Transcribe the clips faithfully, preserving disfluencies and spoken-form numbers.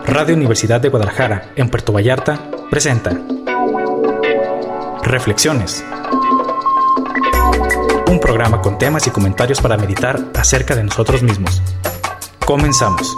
Radio Universidad de Guadalajara, en Puerto Vallarta, presenta Reflexiones. Un programa con temas y comentarios para meditar acerca de nosotros mismos. Comenzamos.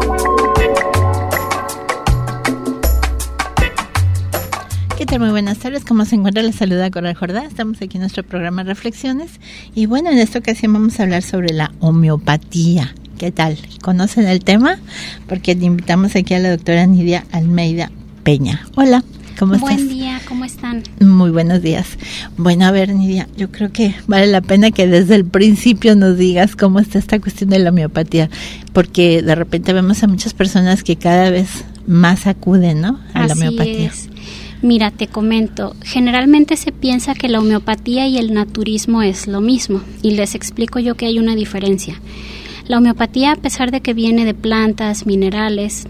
¿Qué tal? Muy buenas tardes. ¿Cómo se encuentra? Les saluda Coral Jordá. Estamos aquí en nuestro programa Reflexiones. Y bueno, en esta ocasión vamos a hablar sobre la homeopatía. ¿Qué tal? ¿Conocen el tema? Porque invitamos aquí a la doctora Nidia Almeida Peña. Hola, ¿cómo estás? Buen día, ¿cómo están? Muy buenos días. Bueno, a ver, Nidia, yo creo que vale la pena que desde el principio nos digas cómo está esta cuestión de la homeopatía, porque de repente vemos a muchas personas que cada vez más acuden, ¿no?, a la homeopatía. Así es. Mira, te comento, generalmente se piensa que la homeopatía y el naturismo es lo mismo, y les explico yo que hay una diferencia. La homeopatía, a pesar de que viene de plantas, minerales,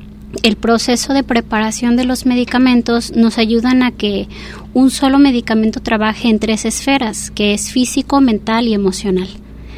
el proceso de preparación de los medicamentos nos ayudan a que un solo medicamento trabaje en tres esferas, que es físico, mental y emocional.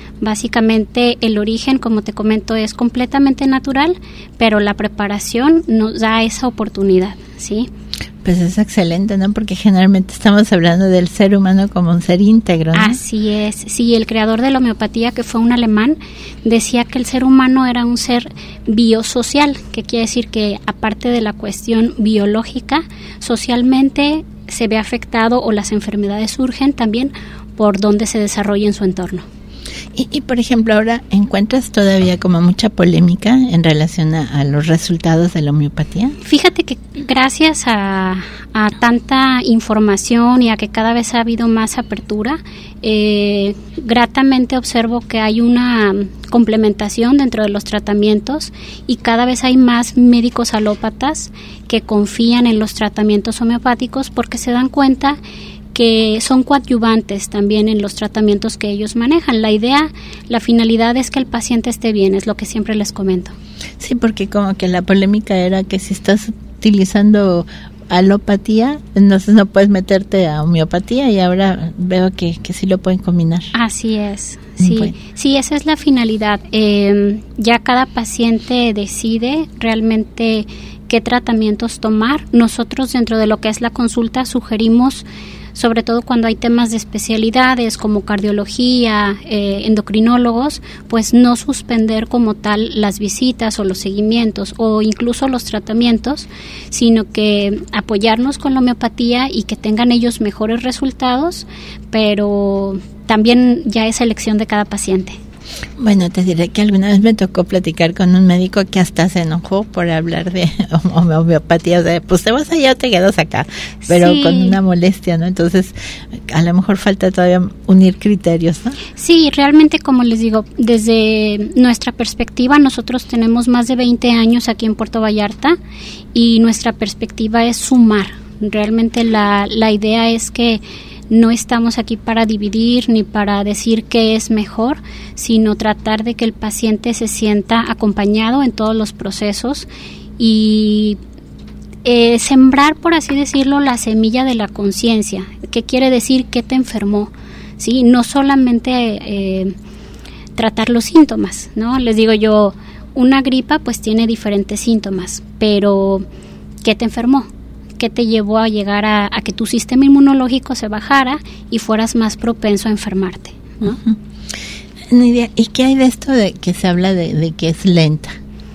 Básicamente el origen, como te comento, es completamente natural, pero la preparación nos da esa oportunidad, ¿sí? Pues es excelente, ¿no? Porque generalmente estamos hablando del ser humano como un ser íntegro, ¿no? Así es. Sí, el creador de la homeopatía, que fue un alemán, decía que el ser humano era un ser biosocial, que quiere decir que aparte de la cuestión biológica, socialmente se ve afectado o las enfermedades surgen también por donde se desarrolla en su entorno. Y, y por ejemplo, ahora encuentras todavía como mucha polémica en relación a, a los resultados de la homeopatía. Fíjate que gracias a, a tanta información y a que cada vez ha habido más apertura, eh, gratamente observo que hay una complementación dentro de los tratamientos y cada vez hay más médicos alópatas que confían en los tratamientos homeopáticos porque se dan cuenta que son coadyuvantes también en los tratamientos que ellos manejan. La idea, la finalidad es que el paciente esté bien, es lo que siempre les comento. Sí, porque como que la polémica era que si estás utilizando alopatía, entonces no puedes meterte a homeopatía, y ahora veo que, que sí lo pueden combinar. Así es, sí, bueno. sí, esa es la finalidad. Eh, ya cada paciente decide realmente qué tratamientos tomar. Nosotros dentro de lo que es la consulta sugerimos, sobre todo cuando hay temas de especialidades como cardiología, eh, endocrinólogos, pues no suspender como tal las visitas o los seguimientos o incluso los tratamientos, sino que apoyarnos con la homeopatía y que tengan ellos mejores resultados, pero también ya es elección de cada paciente. Bueno, te diré que alguna vez me tocó platicar con un médico que hasta se enojó por hablar de homeopatía, o sea, pues te vas allá o te quedas acá, pero sí, con una molestia, ¿no? Entonces, a lo mejor falta todavía unir criterios, ¿no? Sí, realmente, como les digo, desde nuestra perspectiva, nosotros tenemos más de veinte años aquí en Puerto Vallarta y nuestra perspectiva es sumar. Realmente la, la idea es que no estamos aquí para dividir ni para decir qué es mejor, sino tratar de que el paciente se sienta acompañado en todos los procesos y eh, sembrar, por así decirlo, la semilla de la conciencia. ¿Qué quiere decir? ¿Qué te enfermó? ¿Sí? No solamente eh, tratar los síntomas, ¿no? Les digo yo, una gripa pues tiene diferentes síntomas, pero ¿qué te enfermó? ¿Qué te llevó a llegar a, a que tu sistema inmunológico se bajara y fueras más propenso a enfermarte, ¿no? Uh-huh. Nidia, ¿y qué hay de esto de que se habla de, de que es lenta?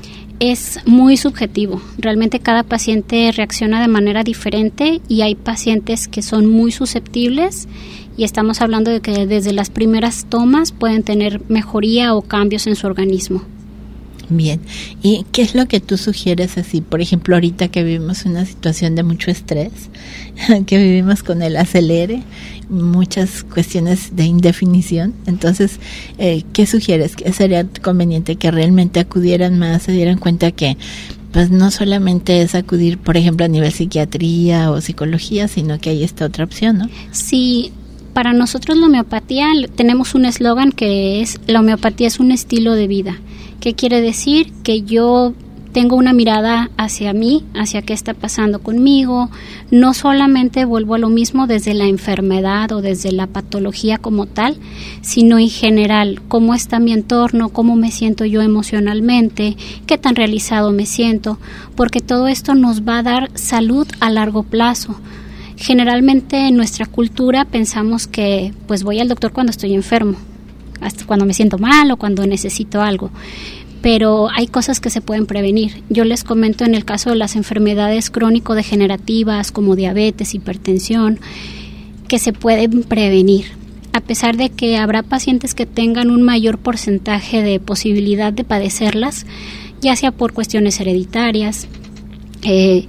Es muy subjetivo. Realmente cada paciente reacciona de manera diferente y hay pacientes que son muy susceptibles y estamos hablando de que desde las primeras tomas pueden tener mejoría o cambios en su organismo. Bien, ¿y qué es lo que tú sugieres así? Por ejemplo, ahorita que vivimos una situación de mucho estrés, que vivimos con el acelere, muchas cuestiones de indefinición, entonces, eh, ¿qué sugieres? ¿Qué sería conveniente que realmente acudieran más, se dieran cuenta que pues no solamente es acudir, por ejemplo, a nivel psiquiatría o psicología, sino que hay esta otra opción, ¿no? Sí, para nosotros la homeopatía, tenemos un eslogan que es, la homeopatía es un estilo de vida. ¿Qué quiere decir? Que yo tengo una mirada hacia mí, hacia qué está pasando conmigo. No solamente vuelvo a lo mismo desde la enfermedad o desde la patología como tal, sino en general, cómo está mi entorno, cómo me siento yo emocionalmente, qué tan realizado me siento, porque todo esto nos va a dar salud a largo plazo. Generalmente en nuestra cultura pensamos que pues voy al doctor cuando estoy enfermo, hasta cuando me siento mal o cuando necesito algo. Pero hay cosas que se pueden prevenir. Yo les comento en el caso de las enfermedades crónico-degenerativas como diabetes, hipertensión, que se pueden prevenir. A pesar de que habrá pacientes que tengan un mayor porcentaje de posibilidad de padecerlas, ya sea por cuestiones hereditarias, eh,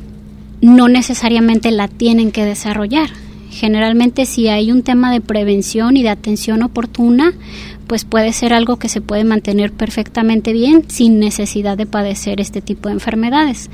no necesariamente la tienen que desarrollar. Generalmente si hay un tema de prevención y de atención oportuna, pues puede ser algo que se puede mantener perfectamente bien sin necesidad de padecer este tipo de enfermedades.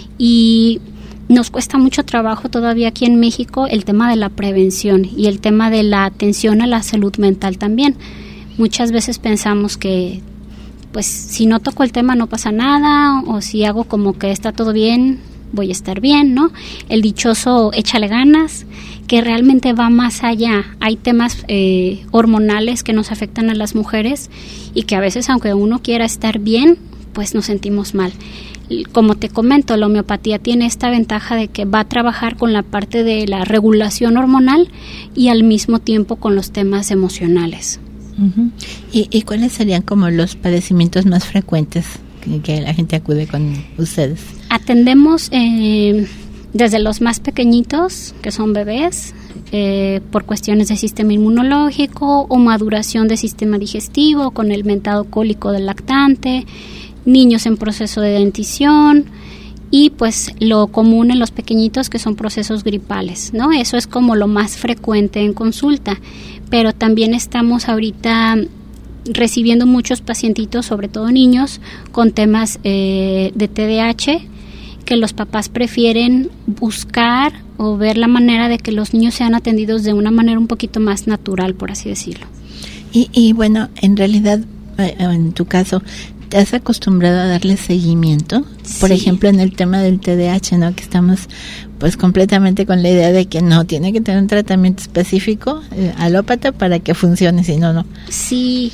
Y nos cuesta mucho trabajo todavía aquí en México el tema de la prevención y el tema de la atención a la salud mental también. Muchas veces pensamos que pues si no toco el tema no pasa nada, o si hago como que está todo bien, voy a estar bien, ¿no? El dichoso échale ganas, que realmente va más allá. Hay temas eh, hormonales que nos afectan a las mujeres y que a veces, aunque uno quiera estar bien, pues nos sentimos mal. Como te comento, la homeopatía tiene esta ventaja de que va a trabajar con la parte de la regulación hormonal y al mismo tiempo con los temas emocionales. Uh-huh. ¿Y, ¿Y cuáles serían como los padecimientos más frecuentes que, que la gente acude con ustedes? Atendemos eh, desde los más pequeñitos, que son bebés, eh, por cuestiones de sistema inmunológico o maduración de sistema digestivo con el mentado cólico del lactante, niños en proceso de dentición y pues lo común en los pequeñitos que son procesos gripales, ¿no? Eso es como lo más frecuente en consulta, pero también estamos ahorita recibiendo muchos pacientitos, sobre todo niños, con temas eh, de T D A H, que los papás prefieren buscar o ver la manera de que los niños sean atendidos de una manera un poquito más natural, por así decirlo. Y, y bueno, en realidad, en tu caso, ¿te has acostumbrado a darle seguimiento? Sí. Por ejemplo, en el tema del T D A H, ¿no? Que estamos pues completamente con la idea de que no, tiene que tener un tratamiento específico, eh, alópata, para que funcione, si no, no. Sí.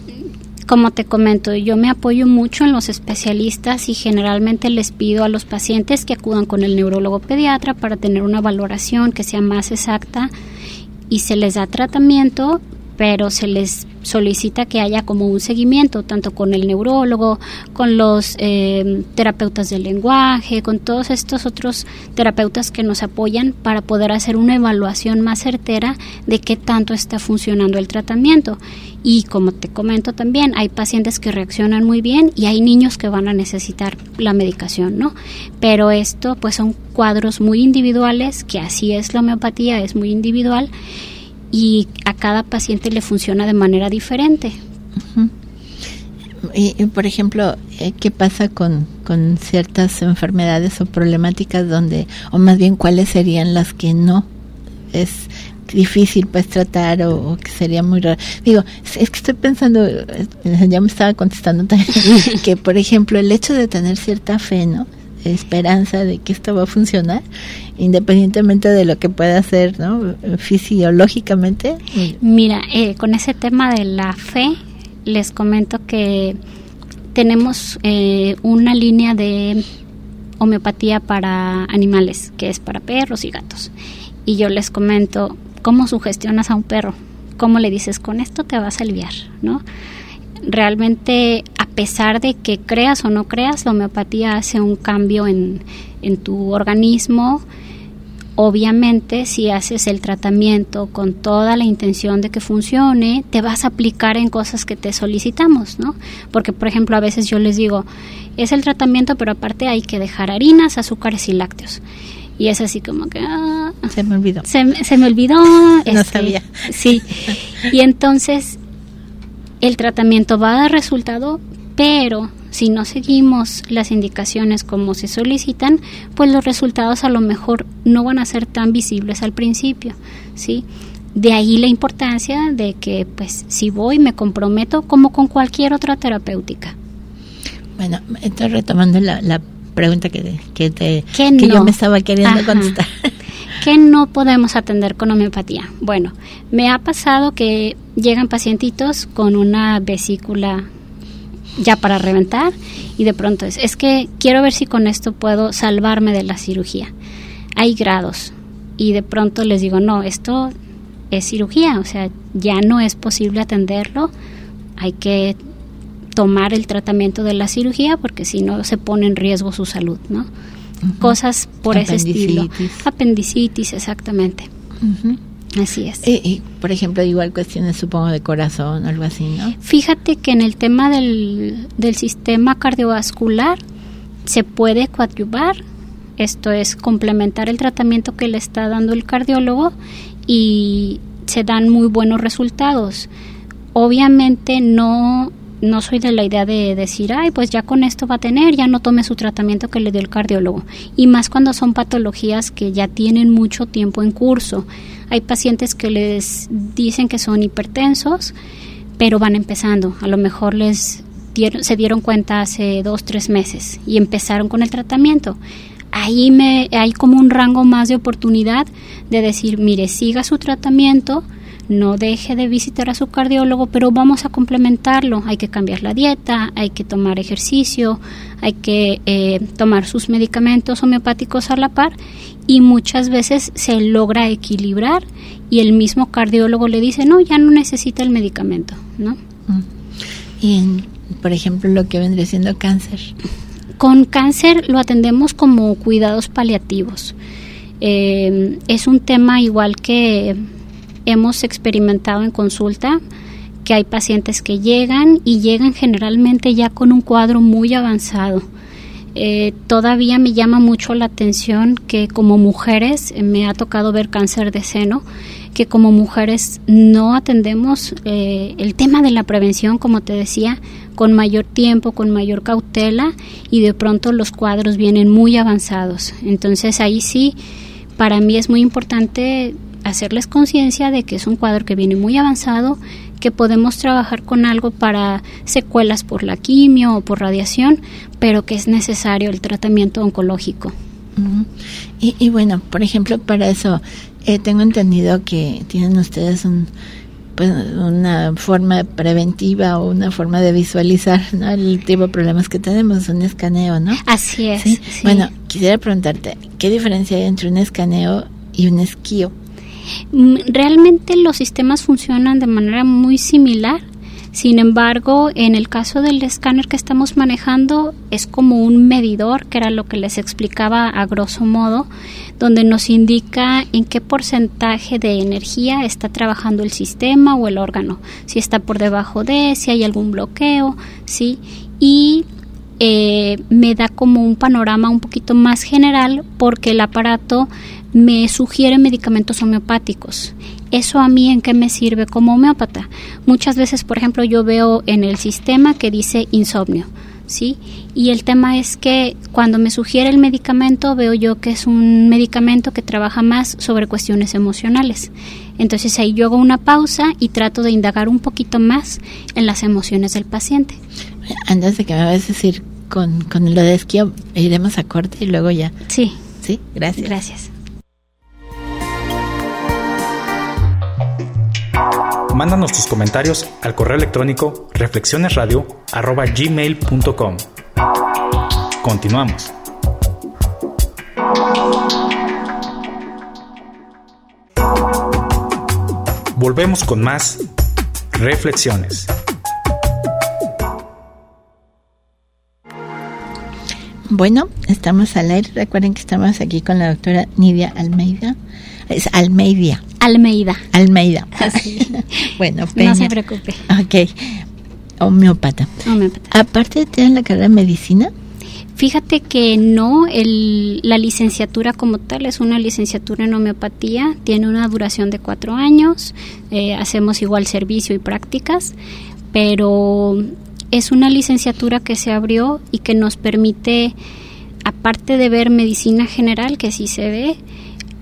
Como te comento, yo me apoyo mucho en los especialistas y generalmente les pido a los pacientes que acudan con el neurólogo pediatra para tener una valoración que sea más exacta y se les da tratamiento, pero se les solicita que haya como un seguimiento, tanto con el neurólogo, con los eh, terapeutas del lenguaje, con todos estos otros terapeutas que nos apoyan para poder hacer una evaluación más certera de qué tanto está funcionando el tratamiento. Y como te comento también, hay pacientes que reaccionan muy bien y hay niños que van a necesitar la medicación, ¿no? Pero esto pues son cuadros muy individuales, que así es la homeopatía, es muy individual, y a cada paciente le funciona de manera diferente. Uh-huh. Y, y por ejemplo, ¿qué pasa con, con ciertas enfermedades o problemáticas donde, o más bien cuáles serían las que no es difícil pues tratar o, o que sería muy raro? Digo, es que estoy pensando, ya me estaba contestando también, que por ejemplo el hecho de tener cierta fe, ¿no? Esperanza de que esto va a funcionar, independientemente de lo que pueda hacer, ¿no? Fisiológicamente. Mira, eh, con ese tema de la fe, les comento que tenemos eh, una línea de homeopatía para animales, que es para perros y gatos. Y yo les comento, ¿cómo sugestionas a un perro? ¿Cómo le dices, con esto te vas a aliviar, ¿no? Realmente, a pesar de que creas o no creas, la homeopatía hace un cambio en, en tu organismo. Obviamente, si haces el tratamiento con toda la intención de que funcione, te vas a aplicar en cosas que te solicitamos, ¿no? Porque, por ejemplo, a veces yo les digo, es el tratamiento, pero aparte hay que dejar harinas, azúcares y lácteos. Y es así como que... Ah, se me olvidó. Se, se me olvidó. No este, sabía. Sí. Y entonces el tratamiento va a dar resultado, pero si no seguimos las indicaciones como se solicitan, pues los resultados a lo mejor no van a ser tan visibles al principio, ¿sí? De ahí la importancia de que, pues, si voy, me comprometo como con cualquier otra terapéutica. Bueno, estoy retomando la, la pregunta que, que, te, que no? yo me estaba queriendo Ajá. contestar. ¿Qué no podemos atender con homeopatía? Bueno, me ha pasado que llegan pacientitos con una vesícula ya para reventar y de pronto es, es que quiero ver si con esto puedo salvarme de la cirugía. Hay grados y de pronto les digo, no, esto es cirugía, o sea, ya no es posible atenderlo, hay que tomar el tratamiento de la cirugía porque si no se pone en riesgo su salud, ¿no? Uh-huh. Cosas por ese estilo. Apendicitis, exactamente. Uh-huh. Así es. Y, y, por ejemplo, igual cuestiones, supongo, de corazón o algo así, ¿no? Fíjate que en el tema del, del sistema cardiovascular se puede coadyuvar, esto es complementar el tratamiento que le está dando el cardiólogo y se dan muy buenos resultados. Obviamente no... No soy de la idea de decir, ay, pues ya con esto va a tener, ya no tome su tratamiento que le dio el cardiólogo. Y más cuando son patologías que ya tienen mucho tiempo en curso. Hay pacientes que les dicen que son hipertensos, pero van empezando. A lo mejor les dieron, se dieron cuenta hace dos, tres meses y empezaron con el tratamiento. Ahí me, hay como un rango más de oportunidad de decir, mire, siga su tratamiento, no deje de visitar a su cardiólogo, pero vamos a complementarlo. Hay que cambiar la dieta, hay que tomar ejercicio, hay que eh, tomar sus medicamentos homeopáticos a la par y muchas veces se logra equilibrar y el mismo cardiólogo le dice, no, ya no necesita el medicamento, ¿no? Y, en, por ejemplo, lo que vendría siendo cáncer. Con cáncer lo atendemos como cuidados paliativos. Eh, es un tema igual que hemos experimentado en consulta, que hay pacientes que llegan y llegan generalmente ya con un cuadro muy avanzado. Eh, todavía me llama mucho la atención que como mujeres, eh, me ha tocado ver cáncer de seno, que como mujeres no atendemos eh, el tema de la prevención, como te decía, con mayor tiempo, con mayor cautela y de pronto los cuadros vienen muy avanzados. Entonces ahí sí, para mí es muy importante hacerles conciencia de que es un cuadro que viene muy avanzado, que podemos trabajar con algo para secuelas por la quimio o por radiación, pero que es necesario el tratamiento oncológico. Uh-huh. Y, y bueno, por ejemplo, para eso eh, tengo entendido que tienen ustedes un, pues, una forma preventiva o una forma de visualizar, ¿no?, el tipo de problemas que tenemos, un escaneo, ¿no? Así es. ¿Sí? Sí. Bueno, quisiera preguntarte, ¿qué diferencia hay entre un escaneo y un esquío? Realmente los sistemas funcionan de manera muy similar, sin embargo, en el caso del escáner que estamos manejando es como un medidor, que era lo que les explicaba a grosso modo, donde nos indica en qué porcentaje de energía está trabajando el sistema o el órgano, si está por debajo de, si hay algún bloqueo, ¿sí? Y eh, me da como un panorama un poquito más general porque el aparato me sugiere medicamentos homeopáticos. ¿Eso a mí en qué me sirve como homeópata? Muchas veces, por ejemplo, yo veo en el sistema que dice insomnio, ¿sí? Y el tema es que cuando me sugiere el medicamento, veo yo que es un medicamento que trabaja más sobre cuestiones emocionales. Entonces ahí yo hago una pausa y trato de indagar un poquito más en las emociones del paciente. Antes de que me vayas a decir con, con lo de esquío, iremos a corte y luego ya. Sí. Sí, gracias. Gracias. Mándanos tus comentarios al correo electrónico reflexionesradio arroba gmail punto com. Continuamos. Volvemos con más reflexiones. Bueno, estamos al aire. Recuerden que estamos aquí con la doctora Nidia Almeida. Es Almeida. Almeida. Almeida. Así. Bueno, Peña. No se preocupe. Ok. Homeópata. Homeópata. Aparte, ¿tienen la carrera de medicina? Fíjate que no, el, la licenciatura como tal es una licenciatura en homeopatía, tiene una duración de cuatro años, eh, hacemos igual servicio y prácticas, pero es una licenciatura que se abrió y que nos permite, aparte de ver medicina general, que sí se ve,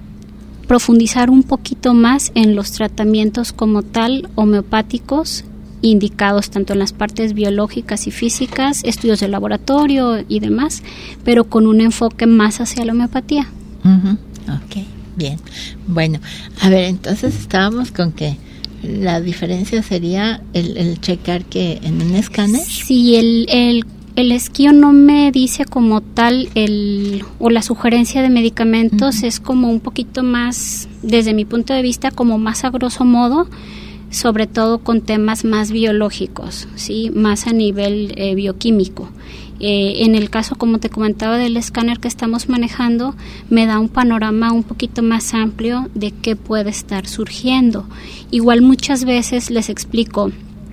profundizar un poquito más en los tratamientos como tal homeopáticos indicados tanto en las partes biológicas y físicas, estudios de laboratorio y demás, pero con un enfoque más hacia la homeopatía. Uh-huh. Ok, bien. Bueno, a ver, entonces estábamos con que la diferencia sería el, el checar que en un escáner. Sí, el, el, el esquío no me dice como tal el o la sugerencia de medicamentos, uh-huh. es como un poquito más, desde mi punto de vista, como más a grosso modo, sobre todo con temas más biológicos, sí, más a nivel eh, bioquímico. Eh, en el caso, como te comentaba, del escáner que estamos manejando, me da un panorama un poquito más amplio de qué puede estar surgiendo. Igual muchas veces les explico,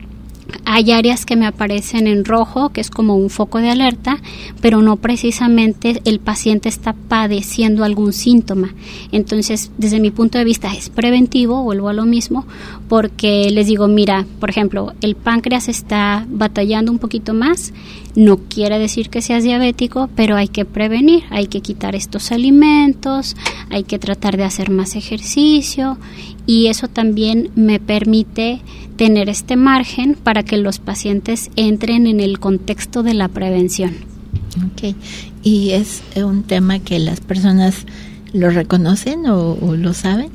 hay áreas que me aparecen en rojo, que es como un foco de alerta, pero no precisamente el paciente está padeciendo algún síntoma. Entonces, desde mi punto de vista es preventivo, vuelvo a lo mismo, porque les digo, mira, por ejemplo, el páncreas está batallando un poquito más, no quiere decir que seas diabético, pero hay que prevenir, hay que quitar estos alimentos, hay que tratar de hacer más ejercicio, y eso también me permite tener este margen para que los pacientes entren en el contexto de la prevención. Ok, ¿y es un tema que las personas lo reconocen o, o lo saben?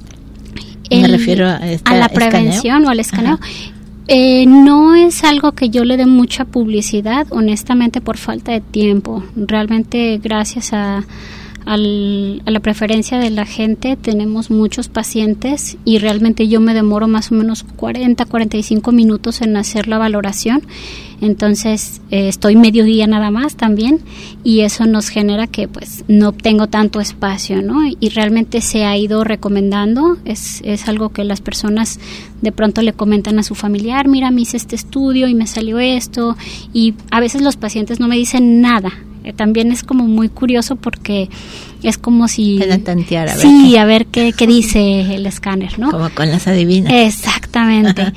El, Me refiero a, esta, a la prevención escaneo. o al escaneo. Eh, no es algo que yo le dé mucha publicidad, honestamente, por falta de tiempo. Realmente, gracias a Al, a la preferencia de la gente, tenemos muchos pacientes y realmente yo me demoro más o menos cuarenta, cuarenta y cinco minutos en hacer la valoración, entonces eh, estoy medio día nada más también, y eso nos genera que pues no tengo tanto espacio, ¿no? Y realmente se ha ido recomendando, es, es algo que las personas de pronto le comentan a su familiar, mira, me hice este estudio y me salió esto, y a veces los pacientes no me dicen nada. Eh, también es como muy curioso porque es como si... Tantear, a ver sí, qué. a ver qué, qué dice el escáner, ¿no? Como con las adivinas. Exactamente.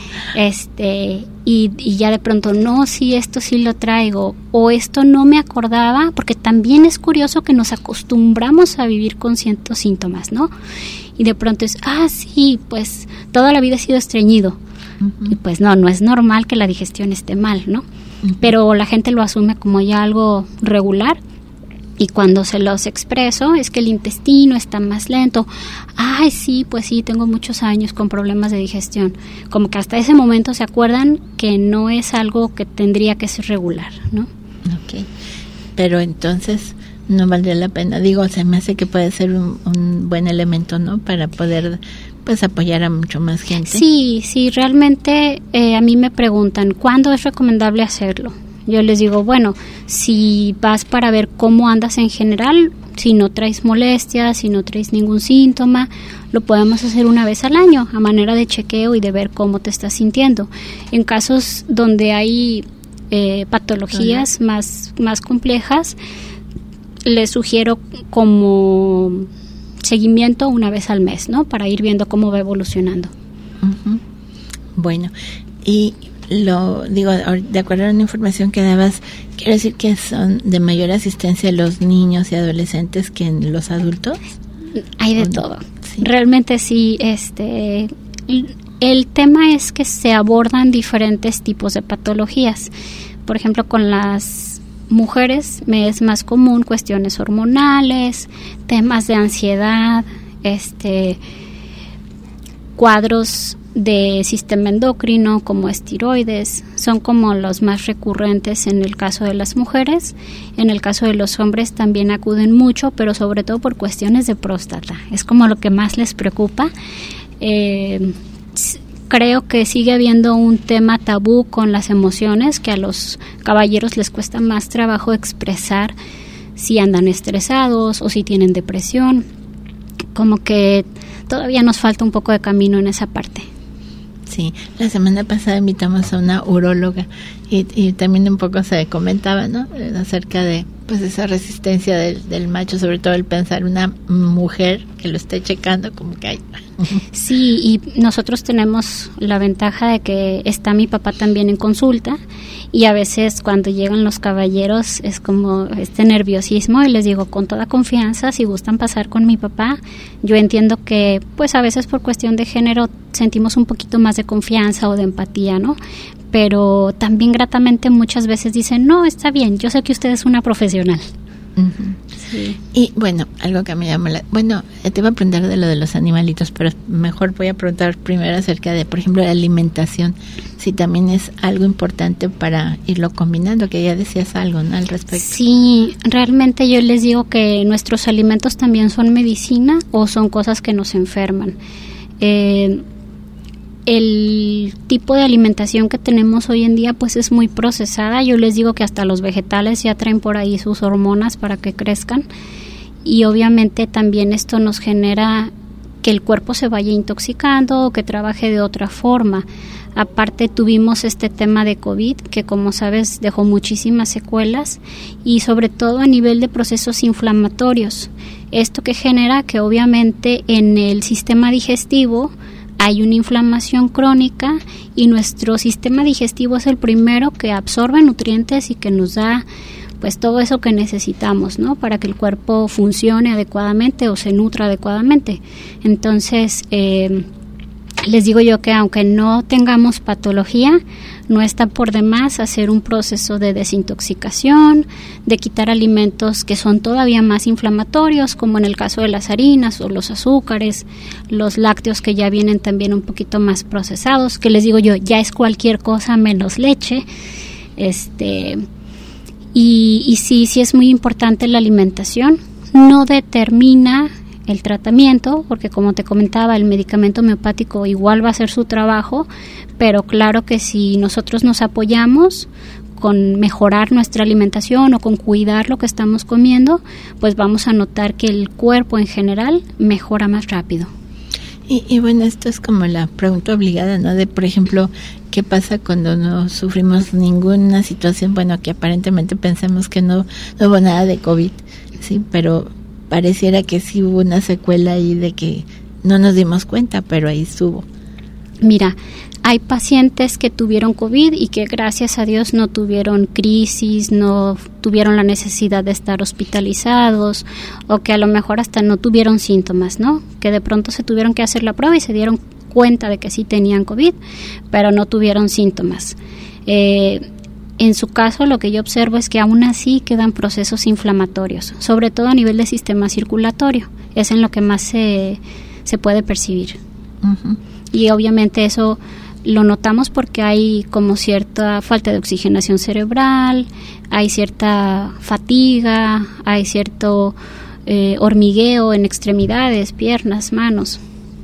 este y, y ya de pronto, no, sí, esto sí lo traigo, o esto no me acordaba, porque también es curioso que nos acostumbramos a vivir con ciertos síntomas, ¿no? Y de pronto es, ah, sí, pues toda la vida he sido estreñido. Uh-huh. Y pues no, no es normal que la digestión esté mal, ¿no? Uh-huh. Pero la gente lo asume como ya algo regular, y cuando se los expreso es que el intestino está más lento. Ay, sí, pues sí, tengo muchos años con problemas de digestión. Como que hasta ese momento se acuerdan que no es algo que tendría que ser regular, ¿no? Ok, pero entonces no valdría la pena. Digo, se me hace que puede ser un, un buen elemento, ¿no? Para poder pues apoyar a mucho más gente. Sí, sí, realmente eh, a mí me preguntan, ¿cuándo es recomendable hacerlo? Yo les digo, bueno, si vas para ver cómo andas en general, si no traes molestias, si no traes ningún síntoma, lo podemos hacer una vez al año, a manera de chequeo y de ver cómo te estás sintiendo. En casos donde hay eh, patologías uh-huh. más, más complejas, les sugiero como seguimiento una vez al mes, ¿no? Para ir viendo cómo va evolucionando. Uh-huh. Bueno, y lo digo, de acuerdo a la información que dabas, quiero decir que son de mayor asistencia los niños y adolescentes que en los adultos. Hay de no? todo. Sí. Realmente sí, este, el tema es que se abordan diferentes tipos de patologías. Por ejemplo, con las mujeres me es más común cuestiones hormonales, temas de ansiedad, este, cuadros de sistema endocrino como estiroides, son como los más recurrentes en el caso de las mujeres. En el caso de los hombres también acuden mucho, pero sobre todo por cuestiones de próstata, es como lo que más les preocupa. Eh, creo que sigue habiendo un tema tabú con las emociones, que a los caballeros les cuesta más trabajo expresar si andan estresados o si tienen depresión, como que todavía nos falta un poco de camino en esa parte. Sí, la semana pasada invitamos a una uróloga y, y también un poco se comentaba, ¿no? Acerca de pues esa resistencia del, del macho, sobre todo el pensar una mujer que lo esté checando, como que hay. Sí, y nosotros tenemos la ventaja de que está mi papá también en consulta, y a veces cuando llegan los caballeros es como este nerviosismo, y les digo con toda confianza, si gustan pasar con mi papá. Yo entiendo que pues a veces por cuestión de género sentimos un poquito más de confianza o de empatía, ¿no? pero también gratamente muchas veces dicen, no, está bien, yo sé que usted es una profesional. Uh-huh. Sí. Y bueno, algo que me llama la... Bueno, te iba a preguntar de lo de los animalitos, pero mejor voy a preguntar primero acerca de, por ejemplo, la alimentación, si también es algo importante para irlo combinando, que ya decías algo, ¿no?, al respecto. Sí, realmente yo les digo que nuestros alimentos también son medicina o son cosas que nos enferman. Eh, el tipo de alimentación que tenemos hoy en día pues es muy procesada. Yo les digo que hasta los vegetales ya traen por ahí sus hormonas para que crezcan, y obviamente también esto nos genera que el cuerpo se vaya intoxicando o que trabaje de otra forma. Aparte tuvimos este tema de COVID que, como sabes, dejó muchísimas secuelas, y sobre todo a nivel de procesos inflamatorios. Esto que genera que obviamente en el sistema digestivo hay una inflamación crónica, y nuestro sistema digestivo es el primero que absorbe nutrientes y que nos da pues todo eso que necesitamos, ¿no?, para que el cuerpo funcione adecuadamente o se nutra adecuadamente. Entonces, eh, les digo yo que aunque no tengamos patología, no está por demás hacer un proceso de desintoxicación, de quitar alimentos que son todavía más inflamatorios, como en el caso de las harinas o los azúcares, los lácteos que ya vienen también un poquito más procesados, que les digo yo, ya es cualquier cosa menos leche. Este, y, y sí, sí es muy importante la alimentación. No determina el tratamiento, porque como te comentaba, el medicamento homeopático igual va a hacer su trabajo, pero claro que si nosotros nos apoyamos con mejorar nuestra alimentación o con cuidar lo que estamos comiendo, pues vamos a notar que el cuerpo en general mejora más rápido. Y, y bueno, esto es como la pregunta obligada, ¿no? De, por ejemplo, ¿qué pasa cuando no sufrimos ninguna situación? Bueno, que aparentemente pensemos que no, no hubo nada de COVID, sí, pero pareciera que sí hubo una secuela ahí de que no nos dimos cuenta, pero ahí estuvo. Mira, hay pacientes que tuvieron COVID y que gracias a Dios no tuvieron crisis, no tuvieron la necesidad de estar hospitalizados, o que a lo mejor hasta no tuvieron síntomas, ¿no? Que de pronto se tuvieron que hacer la prueba y se dieron cuenta de que sí tenían COVID, pero no tuvieron síntomas. Eh, En su caso, lo que yo observo es que aún así quedan procesos inflamatorios, sobre todo a nivel del sistema circulatorio. Es en lo que más se, se puede percibir. Uh-huh. Y obviamente eso lo notamos porque hay como cierta falta de oxigenación cerebral, hay cierta fatiga, hay cierto eh, hormigueo en extremidades, piernas, manos.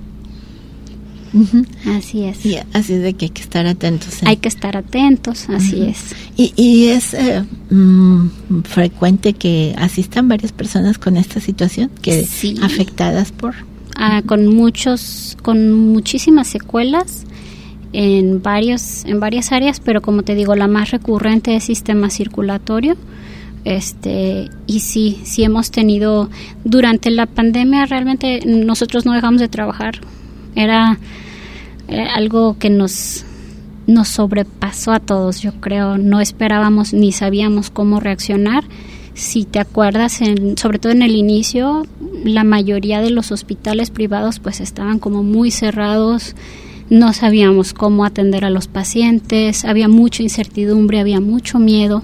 Uh-huh. Así es. Y así es de que hay que estar atentos. ¿eh? Hay que estar atentos, así uh-huh. es. Y, y es eh, mm, frecuente que asistan varias personas con esta situación, que sí. afectadas por... Ah, con muchos, con muchísimas secuelas en varios, en varias áreas, pero como te digo, la más recurrente es sistema circulatorio. Este, y sí, sí hemos tenido, durante la pandemia realmente nosotros no dejamos de trabajar. Era, era algo que nos, nos sobrepasó a todos, yo creo. No esperábamos ni sabíamos cómo reaccionar. Si te acuerdas, en, sobre todo en el inicio, la mayoría de los hospitales privados pues estaban como muy cerrados, no sabíamos cómo atender a los pacientes, había mucha incertidumbre, había mucho miedo,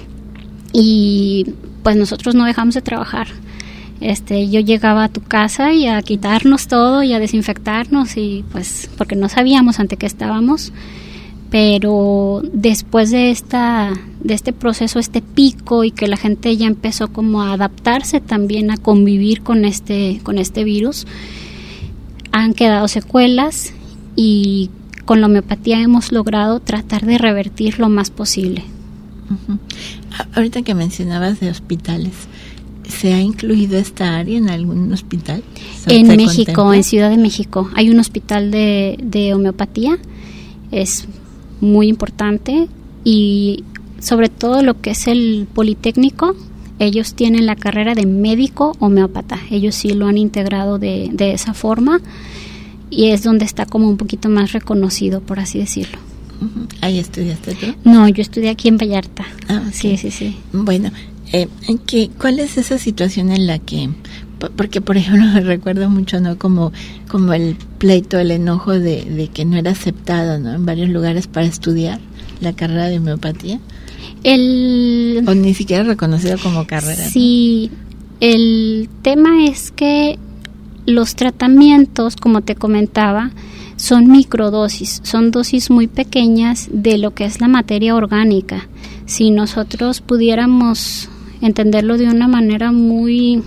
y pues nosotros no dejamos de trabajar. Este, yo llegaba a tu casa y a quitarnos todo y a desinfectarnos, y pues porque no sabíamos ante qué estábamos. Pero después de esta de este proceso, este pico, y que la gente ya empezó como a adaptarse también a convivir con este con este virus, han quedado secuelas, y con la homeopatía hemos logrado tratar de revertir lo más posible. Uh-huh. Ahorita que mencionabas de hospitales, ¿se ha incluido esta área en algún hospital? En México, contempla? En Ciudad de México, hay un hospital de, de homeopatía, es muy importante, y sobre todo lo que es el Politécnico, ellos tienen la carrera de médico homeópata, ellos sí lo han integrado de, de esa forma, y es donde está como un poquito más reconocido, por así decirlo. Uh-huh. ¿Ahí estudiaste tú? No, yo estudié aquí en Vallarta. Ah, sí, sí, sí. Bueno, eh, ¿qué, ¿cuál es esa situación en la que, porque por ejemplo me recuerdo mucho, ¿no? Como, como el pleito, el enojo de, de que no era aceptado, ¿no? En varios lugares para estudiar la carrera de homeopatía? El, o ni siquiera reconocido como carrera. Sí, ¿no? El tema es que los tratamientos, como te comentaba, son microdosis, son dosis muy pequeñas de lo que es la materia orgánica. Si nosotros pudiéramos entenderlo de una manera muy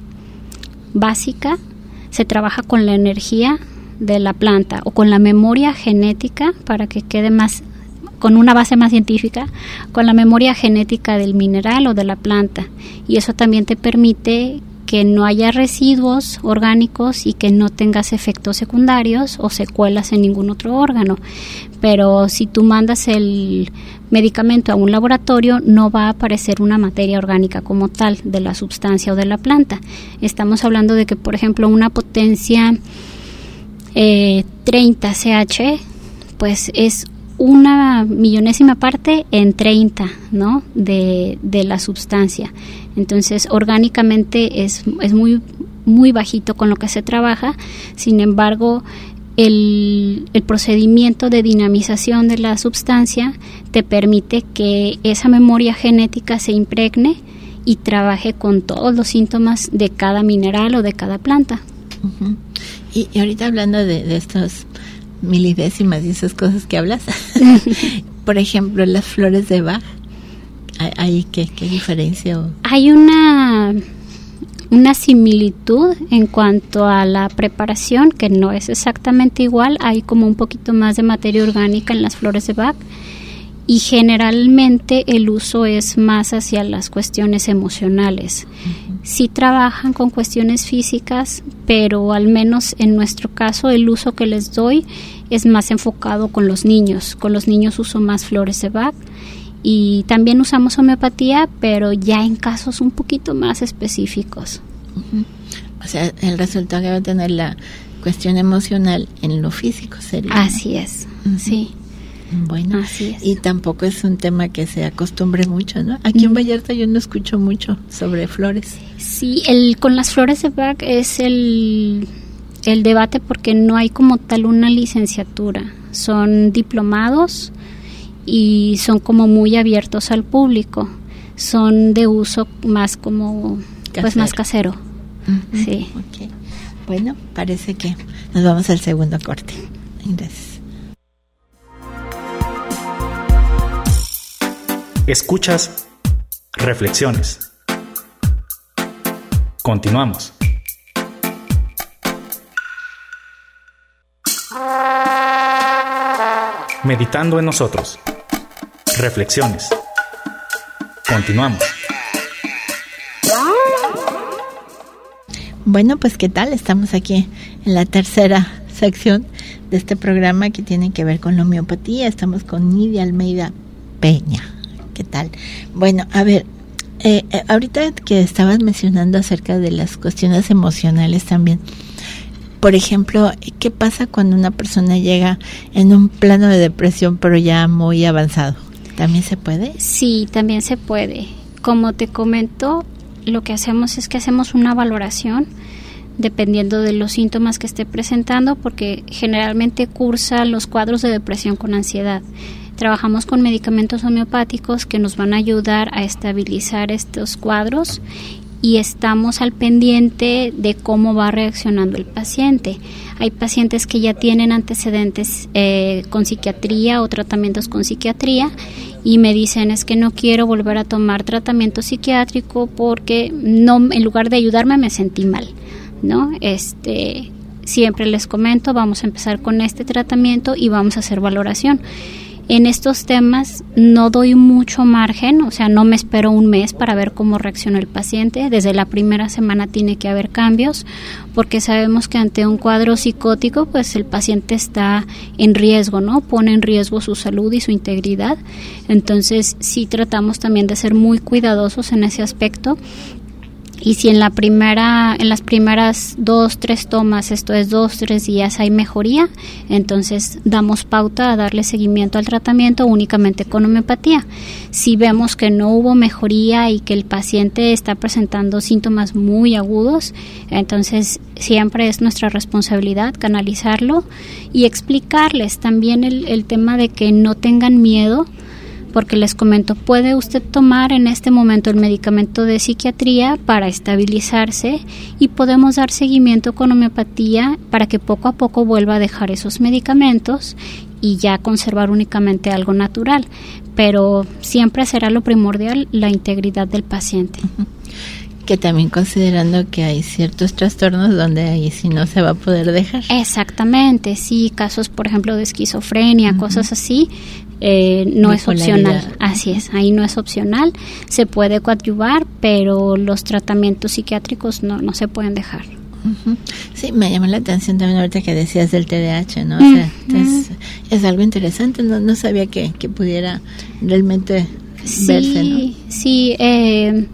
básica, se trabaja con la energía de la planta o con la memoria genética, para que quede más, con una base más científica, con la memoria genética del mineral o de la planta, y eso también te permite que no haya residuos orgánicos y que no tengas efectos secundarios o secuelas en ningún otro órgano. Pero si tú mandas el medicamento a un laboratorio, no va a aparecer una materia orgánica como tal de la sustancia o de la planta. Estamos hablando de que, por ejemplo, una potencia eh, treinta C H, pues es una millonésima parte en treinta, ¿no? De, de la sustancia. Entonces, orgánicamente es, es muy, muy bajito con lo que se trabaja. Sin embargo, el, el procedimiento de dinamización de la sustancia te permite que esa memoria genética se impregne y trabaje con todos los síntomas de cada mineral o de cada planta. Uh-huh. Y, y ahorita hablando de, de estos milidécimas y esas cosas que hablas, por ejemplo, las flores de Bach, ¿hay qué, qué diferencia? O? Hay una, una similitud en cuanto a la preparación, que no es exactamente igual. Hay como un poquito más de materia orgánica en las flores de Bach, y generalmente el uso es más hacia las cuestiones emocionales. Uh-huh. Sí trabajan con cuestiones físicas, pero al menos en nuestro caso el uso que les doy es más enfocado con los niños. Con los niños uso más flores de Bach, y también usamos homeopatía, pero ya en casos un poquito más específicos. Uh-huh. O sea, el resultado que va a tener la cuestión emocional en lo físico sería. Así es, uh-huh. Sí. Bueno, así es. Y tampoco es un tema que se acostumbre mucho, ¿no? Aquí en Vallarta yo no escucho mucho sobre flores. Sí, el con las flores de Bach es el, el debate, porque no hay como tal una licenciatura. Son diplomados y son como muy abiertos al público. Son de uso más como, casero. Pues más casero. Uh-huh. Sí. Okay. Bueno, parece que nos vamos al segundo corte. Gracias. Escuchas Reflexiones. Continuamos. Meditando en nosotros. Reflexiones. Continuamos. Bueno, pues ¿qué tal? Estamos aquí en la tercera sección de este programa que tiene que ver con la homeopatía. Estamos con Nidia Almeida Peña. ¿Qué tal? Bueno, a ver, eh, eh, ahorita que estabas mencionando acerca de las cuestiones emocionales también, por ejemplo, ¿qué pasa cuando una persona llega en un plano de depresión pero ya muy avanzado? ¿También se puede? Sí, también se puede. Como te comento, lo que hacemos es que hacemos una valoración dependiendo de los síntomas que esté presentando, porque generalmente cursa los cuadros de depresión con ansiedad. Trabajamos con medicamentos homeopáticos que nos van a ayudar a estabilizar estos cuadros, y estamos al pendiente de cómo va reaccionando el paciente. Hay pacientes que ya tienen antecedentes eh, con psiquiatría o tratamientos con psiquiatría, y me dicen, es que no quiero volver a tomar tratamiento psiquiátrico porque no, en lugar de ayudarme me sentí mal, ¿no? Este, siempre les comento, vamos a empezar con este tratamiento y vamos a hacer valoración. En estos temas no doy mucho margen, o sea, no me espero un mes para ver cómo reacciona el paciente. Desde la primera semana tiene que haber cambios, porque sabemos que ante un cuadro psicótico, pues el paciente está en riesgo, ¿no? Pone en riesgo su salud y su integridad. Entonces, sí tratamos también de ser muy cuidadosos en ese aspecto. Y si en la primera, en las primeras dos, tres tomas, esto es dos, tres días, hay mejoría, entonces damos pauta a darle seguimiento al tratamiento únicamente con homeopatía. Si vemos que no hubo mejoría y que el paciente está presentando síntomas muy agudos, entonces siempre es nuestra responsabilidad canalizarlo y explicarles también el, el tema de que no tengan miedo, porque les comento, puede usted tomar en este momento el medicamento de psiquiatría para estabilizarse y podemos dar seguimiento con homeopatía para que poco a poco vuelva a dejar esos medicamentos y ya conservar únicamente algo natural, pero siempre será lo primordial la integridad del paciente. Uh-huh. Que también considerando que hay ciertos trastornos donde ahí sí no se va a poder dejar. Exactamente, sí, casos por ejemplo de esquizofrenia, uh-huh. cosas así, eh, no es opcional, así es, ahí no es opcional, se puede coadyuvar, pero los tratamientos psiquiátricos no, no se pueden dejar. Uh-huh. Sí, me llamó la atención también ahorita que decías del T D A H, ¿no? O sea, uh-huh. es, es algo interesante, no, no sabía que, que pudiera realmente sí, verse, ¿no? Sí, eh,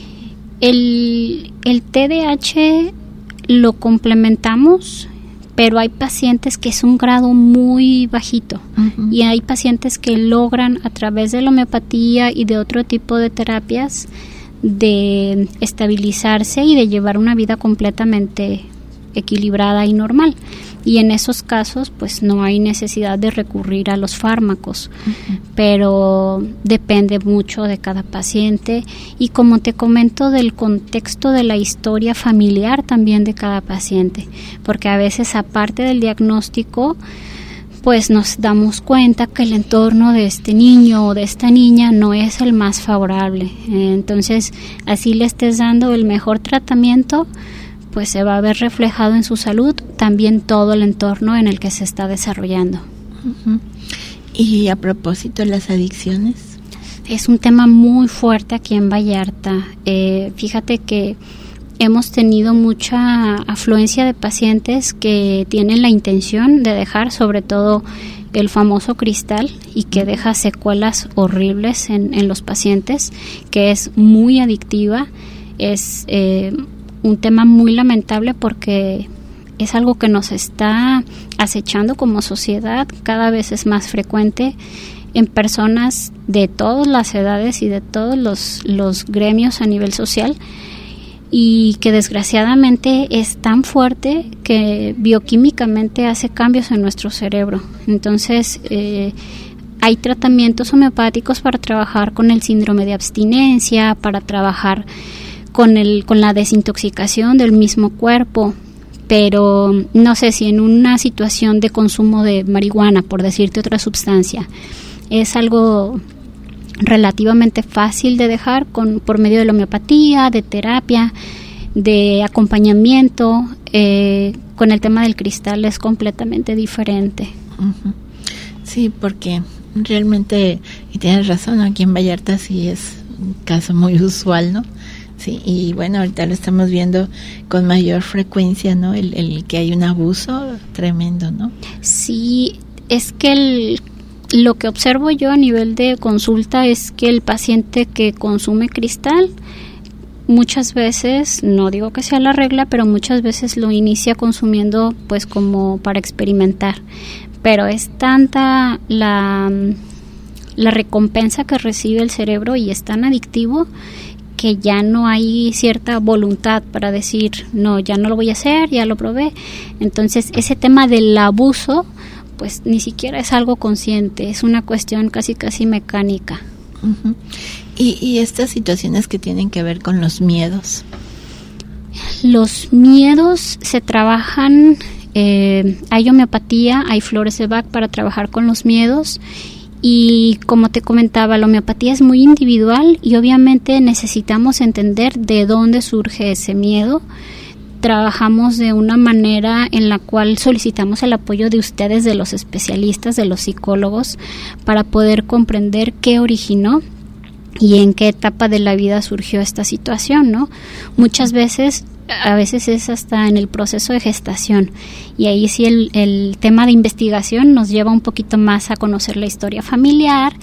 el, el T D A H lo complementamos, pero hay pacientes que es un grado muy bajito uh-huh. y hay pacientes que logran a través de la homeopatía y de otro tipo de terapias de estabilizarse y de llevar una vida completamente equilibrada y normal, y en esos casos pues no hay necesidad de recurrir a los fármacos, uh-huh. pero depende mucho de cada paciente y, como te comento, del contexto de la historia familiar también de cada paciente, porque a veces aparte del diagnóstico pues nos damos cuenta que el entorno de este niño o de esta niña no es el más favorable. Entonces, así le estés dando el mejor tratamiento, pues se va a ver reflejado en su salud también todo el entorno en el que se está desarrollando. Uh-huh. Y a propósito de las adicciones, es un tema muy fuerte aquí en Vallarta. Eh, fíjate que hemos tenido mucha afluencia de pacientes que tienen la intención de dejar, sobre todo el famoso cristal, y que deja secuelas horribles en, en los pacientes, que es muy adictiva. Es eh, un tema muy lamentable porque es algo que nos está acechando como sociedad, cada vez es más frecuente en personas de todas las edades y de todos los, los gremios a nivel social, y que desgraciadamente es tan fuerte que bioquímicamente hace cambios en nuestro cerebro. Entonces eh, hay tratamientos homeopáticos para trabajar con el síndrome de abstinencia, para trabajar con el con la desintoxicación del mismo cuerpo, pero no sé si en una situación de consumo de marihuana, por decirte otra sustancia, es algo relativamente fácil de dejar con por medio de la homeopatía, de terapia, de acompañamiento. Eh, con el tema del cristal es completamente diferente. Uh-huh. Sí, porque realmente, y tienes razón, aquí en Vallarta sí es un caso muy usual, ¿no? Sí, y bueno, ahorita lo estamos viendo con mayor frecuencia, ¿no? El, el que hay un abuso tremendo, ¿no? Sí, es que el Lo que observo yo a nivel de consulta es que el paciente que consume cristal muchas veces, no digo que sea la regla, pero muchas veces lo inicia consumiendo pues como para experimentar, pero es tanta la, la recompensa que recibe el cerebro y es tan adictivo que ya no hay cierta voluntad para decir no, ya no lo voy a hacer, ya lo probé. Entonces ese tema del abuso pues ni siquiera es algo consciente, es una cuestión casi casi mecánica. Uh-huh. y, y estas situaciones que tienen que ver con los miedos. Los miedos se trabajan, eh, hay homeopatía, hay flores de Bach para trabajar con los miedos, y como te comentaba, la homeopatía es muy individual y obviamente necesitamos entender de dónde surge ese miedo. Trabajamos de una manera en la cual solicitamos el apoyo de ustedes, de los especialistas, de los psicólogos, para poder comprender qué originó y en qué etapa de la vida surgió esta situación, ¿no? Muchas veces, a veces es hasta en el proceso de gestación, y ahí sí el, el tema de investigación nos lleva un poquito más a conocer la historia familiar,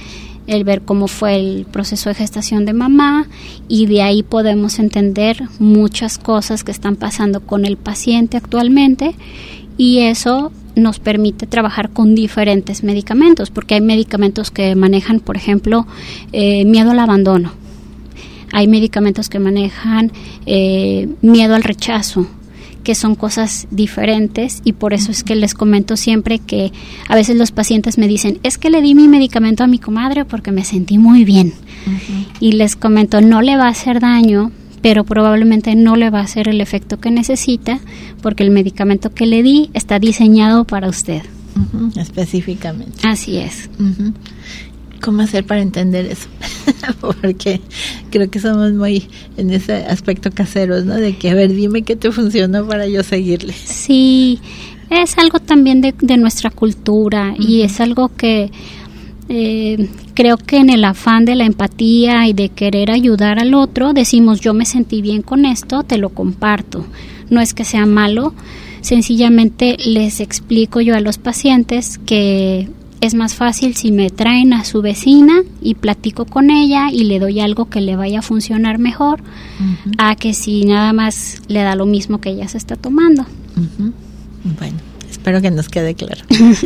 el ver cómo fue el proceso de gestación de mamá, y de ahí podemos entender muchas cosas que están pasando con el paciente actualmente, y eso nos permite trabajar con diferentes medicamentos, porque hay medicamentos que manejan, por ejemplo, eh, miedo al abandono, hay medicamentos que manejan eh, miedo al rechazo, que son cosas diferentes, y por eso es que les comento siempre que a veces los pacientes me dicen, es que le di mi medicamento a mi comadre porque me sentí muy bien. Uh-huh. Y les comento, no le va a hacer daño, pero probablemente no le va a hacer el efecto que necesita, porque el medicamento que le di está diseñado para usted. Uh-huh. Específicamente. Así es. Uh-huh. ¿Cómo hacer para entender eso? Porque creo que somos muy en ese aspecto caseros, ¿no? De que, a ver, dime qué te funcionó para yo seguirle. Sí, es algo también de, de nuestra cultura, uh-huh. y es algo que eh, creo que en el afán de la empatía y de querer ayudar al otro, decimos, yo me sentí bien con esto, te lo comparto. No es que sea malo, sencillamente les explico yo a los pacientes que es más fácil si me traen a su vecina y platico con ella y le doy algo que le vaya a funcionar mejor, uh-huh. a que si nada más le da lo mismo que ella se está tomando. Uh-huh. Bueno, espero que nos quede claro.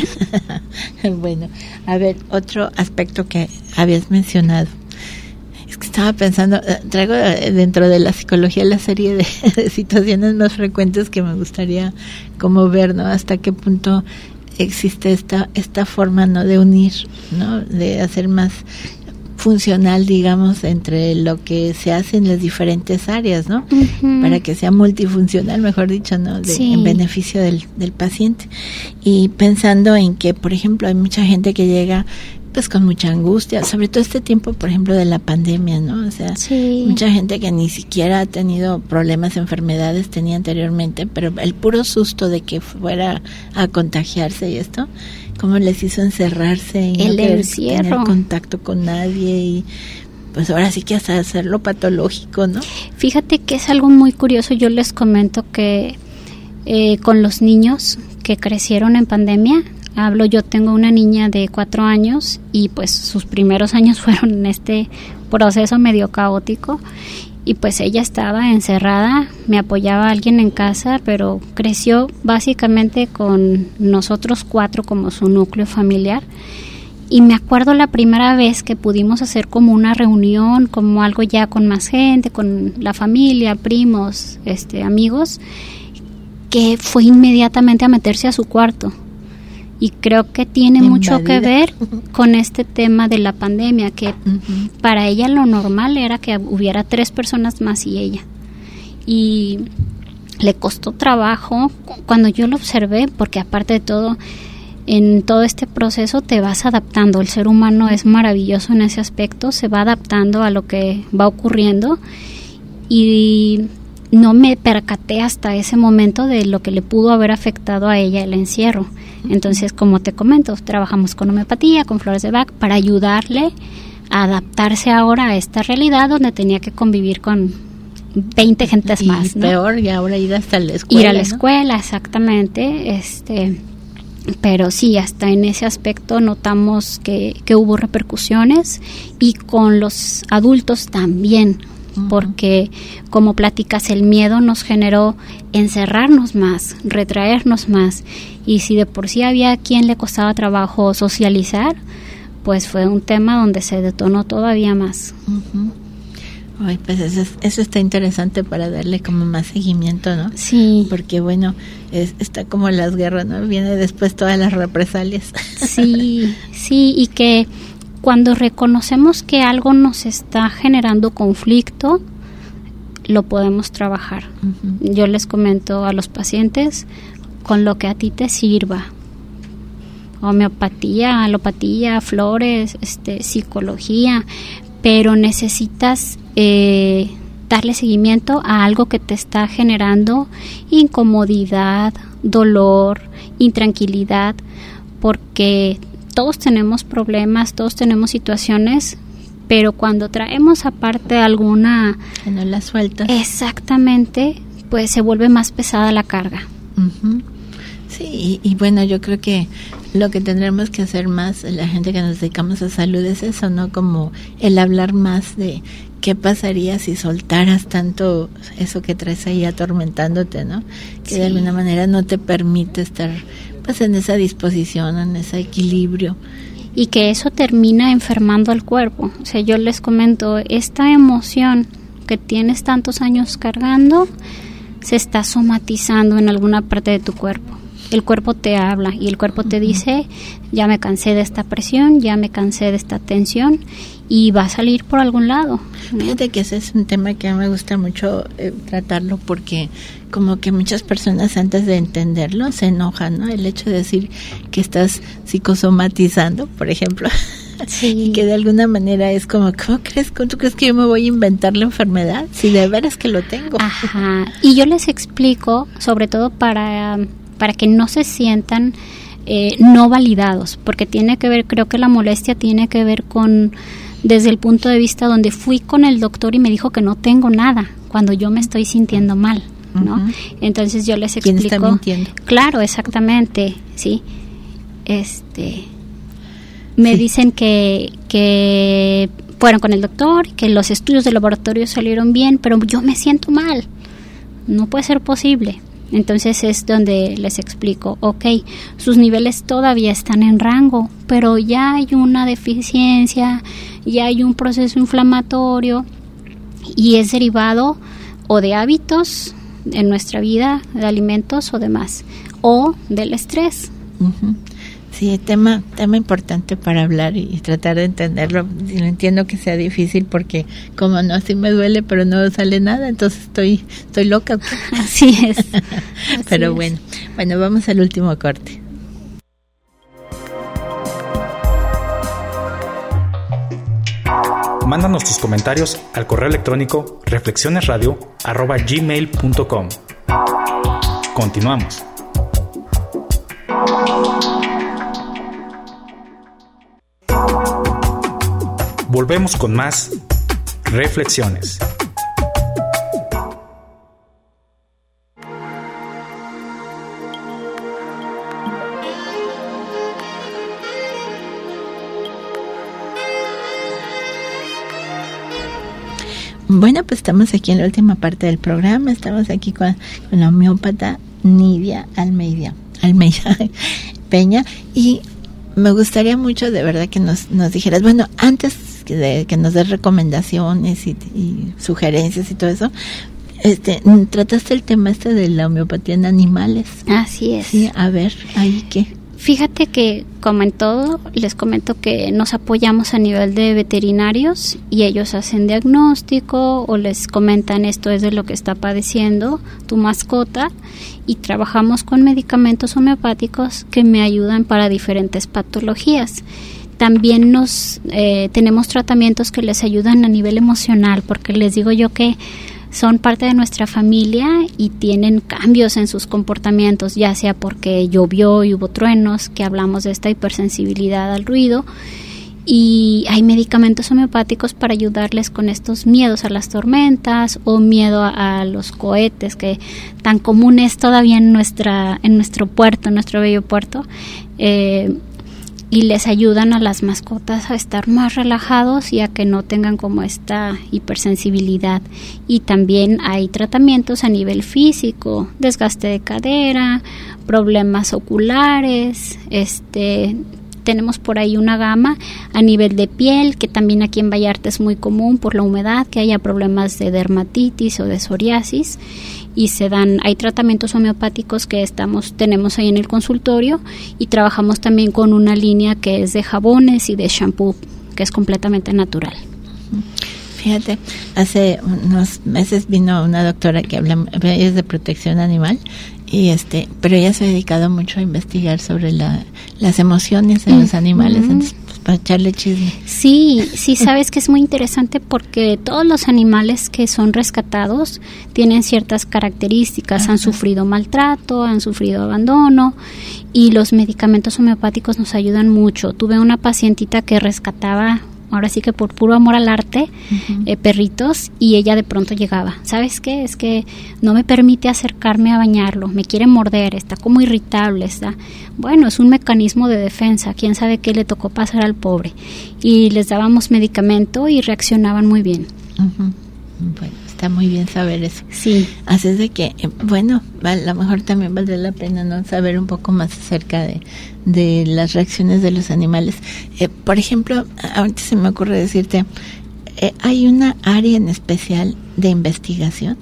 Bueno, a ver, otro aspecto que habías mencionado. Es que estaba pensando, traigo dentro de la psicología la serie de, de situaciones más frecuentes que me gustaría como ver, ¿no? Hasta qué punto existe esta esta forma, ¿no?, de unir, ¿no?, de hacer más funcional, digamos, entre lo que se hace en las diferentes áreas, ¿no? Uh-huh. Para que sea multifuncional, mejor dicho, ¿no?, de, sí. en beneficio del, del paciente. Y pensando en que, por ejemplo, hay mucha gente que llega pues con mucha angustia, sobre todo este tiempo, por ejemplo, de la pandemia, ¿no? O sea, sí. mucha gente que ni siquiera ha tenido problemas, enfermedades tenía anteriormente, pero el puro susto de que fuera a contagiarse y esto, cómo les hizo encerrarse y el no querer encierro. tener contacto con nadie, y pues ahora sí que hasta hacerlo patológico, ¿no? Fíjate que es algo muy curioso. Yo les comento que eh, con los niños que crecieron en pandemia, hablo, yo tengo una niña de cuatro años y pues sus primeros años fueron en este proceso medio caótico, y pues ella estaba encerrada, me apoyaba alguien en casa, pero creció básicamente con nosotros cuatro como su núcleo familiar. Y me acuerdo la primera vez que pudimos hacer como una reunión, como algo ya con más gente, con la familia, primos, este, amigos, que fue inmediatamente a meterse a su cuarto. Y creo que tiene Invadida. mucho que ver con este tema de la pandemia, que uh-huh. para ella lo normal era que hubiera tres personas más y ella. Y le costó trabajo cuando yo lo observé, porque aparte de todo, en todo este proceso te vas adaptando. El ser humano es maravilloso en ese aspecto, se va adaptando a lo que va ocurriendo, y no me percaté hasta ese momento de lo que le pudo haber afectado a ella el encierro. Entonces, como te comento, trabajamos con homeopatía, con flores de Bach, para ayudarle a adaptarse ahora a esta realidad donde tenía que convivir con veinte gentes y más, ¿no? Peor, y ahora ir hasta la escuela. Ir a la ¿no? escuela, exactamente. Este, pero sí, hasta en ese aspecto notamos que, que hubo repercusiones, y con los adultos también. Uh-huh. Porque, como platicas, el miedo nos generó encerrarnos más, retraernos más, y si de por sí había a quien le costaba trabajo socializar, pues fue un tema donde se detonó todavía más. Uh-huh. Ay, pues eso, es, eso está interesante para darle como más seguimiento, ¿no? Sí. Porque bueno, es, está como las guerras, ¿no? Viene después todas las represalias. Sí, sí, y que cuando reconocemos que algo nos está generando conflicto, lo podemos trabajar. Uh-huh. Yo les comento a los pacientes, con lo que a ti te sirva. Homeopatía, alopatía, flores, este, psicología, pero necesitas eh, darle seguimiento a algo que te está generando incomodidad, dolor, intranquilidad, porque todos tenemos problemas, todos tenemos situaciones, pero cuando traemos aparte alguna... Que no la sueltas. Exactamente, pues se vuelve más pesada la carga. Uh-huh. Sí, y, y bueno, yo creo que lo que tendremos que hacer más, la gente que nos dedicamos a salud, es eso, ¿no? Como el hablar más de qué pasaría si soltaras tanto eso que traes ahí atormentándote, ¿no? Que sí, de alguna manera no te permite estar pues en esa disposición, en ese equilibrio. Y que eso termina enfermando al cuerpo. O sea, yo les comento, esta emoción que tienes tantos años cargando se está somatizando en alguna parte de tu cuerpo. El cuerpo te habla y el cuerpo te dice, ya me cansé de esta presión, ya me cansé de esta tensión, y va a salir por algún lado, ¿no? Fíjate que ese es un tema que me gusta mucho eh, tratarlo, porque como que muchas personas antes de entenderlo se enojan, ¿no? El hecho de decir que estás psicosomatizando, por ejemplo, sí. Y que de alguna manera es como, ¿cómo crees? ¿Tú crees que yo me voy a inventar la enfermedad? Si de veras que lo tengo. Ajá. Y yo les explico, sobre todo para... para que no se sientan eh, no validados, porque tiene que ver, creo que la molestia tiene que ver con, desde el punto de vista donde fui con el doctor y me dijo que no tengo nada, cuando yo me estoy sintiendo mal, ¿no? Uh-huh. Entonces yo les explico. ¿Quién está mintiendo? Claro, exactamente, sí. Este, me sí. dicen que, que fueron con el doctor, que los estudios de laboratorio salieron bien, pero yo me siento mal, no puede ser posible. Entonces es donde les explico, ok, sus niveles todavía están en rango, pero ya hay una deficiencia, ya hay un proceso inflamatorio y es derivado o de hábitos en nuestra vida, de alimentos o demás, o del estrés. Uh-huh. Sí, tema tema importante para hablar y, y tratar de entenderlo. Lo entiendo que sea difícil porque como no, así me duele, pero no sale nada, entonces estoy estoy loca. Así es. Así pero es. bueno, bueno, vamos al último corte. Mándanos tus comentarios al correo electrónico reflexionesradio arroba gmail punto com. Continuamos. Volvemos con más reflexiones. Bueno, pues estamos aquí en la última parte del programa. Estamos aquí con, con la homeópata Nidia Almeida, Almeida Peña, y me gustaría mucho de verdad que nos, nos dijeras, bueno, antes de que nos des recomendaciones y, y sugerencias y todo eso, este, trataste el tema este de la homeopatía en animales. Así es. Sí, a ver, ahí qué. Fíjate que, como en todo, les comento que nos apoyamos a nivel de veterinarios y ellos hacen diagnóstico o les comentan esto es de lo que está padeciendo tu mascota, y trabajamos con medicamentos homeopáticos que me ayudan para diferentes patologías. También nos eh, tenemos tratamientos que les ayudan a nivel emocional, porque les digo yo que son parte de nuestra familia y tienen cambios en sus comportamientos, ya sea porque llovió y hubo truenos, que hablamos de esta hipersensibilidad al ruido, y hay medicamentos homeopáticos para ayudarles con estos miedos a las tormentas o miedo a, a los cohetes, que tan común es todavía en nuestra en nuestro puerto, en nuestro bello puerto, eh, y les ayudan a las mascotas a estar más relajados y a que no tengan como esta hipersensibilidad. Y también hay tratamientos a nivel físico, desgaste de cadera, problemas oculares, este tenemos por ahí una gama a nivel de piel, que también aquí en Vallarta es muy común por la humedad, que haya problemas de dermatitis o de psoriasis, y se dan, hay tratamientos homeopáticos que estamos tenemos ahí en el consultorio, y trabajamos también con una línea que es de jabones y de shampoo, que es completamente natural. Fíjate, hace unos meses vino una doctora que habla, ella es de protección animal, y este, pero ella se ha dedicado mucho a investigar sobre la, las emociones de los animales, uh-huh. Entonces, pues, para echarle chisme. Sí, sí, sabes que es muy interesante porque todos los animales que son rescatados tienen ciertas características, uh-huh. Han sufrido maltrato, han sufrido abandono, y los medicamentos homeopáticos nos ayudan mucho. Tuve una pacientita que rescataba ahora sí que por puro amor al arte, uh-huh. eh, perritos, y ella de pronto llegaba, ¿sabes qué? Es que no me permite acercarme a bañarlo, me quiere morder, está como irritable, está, bueno, es un mecanismo de defensa, quién sabe qué le tocó pasar al pobre, y les dábamos medicamento y reaccionaban muy bien. Uh-huh. Bueno, está muy bien saber eso. Sí. Así es de que, bueno, a lo mejor también valdría la pena, ¿no?, saber un poco más acerca de, de las reacciones de los animales. Eh, por ejemplo, ahorita se me ocurre decirte, eh, ¿hay una área en especial de investigación?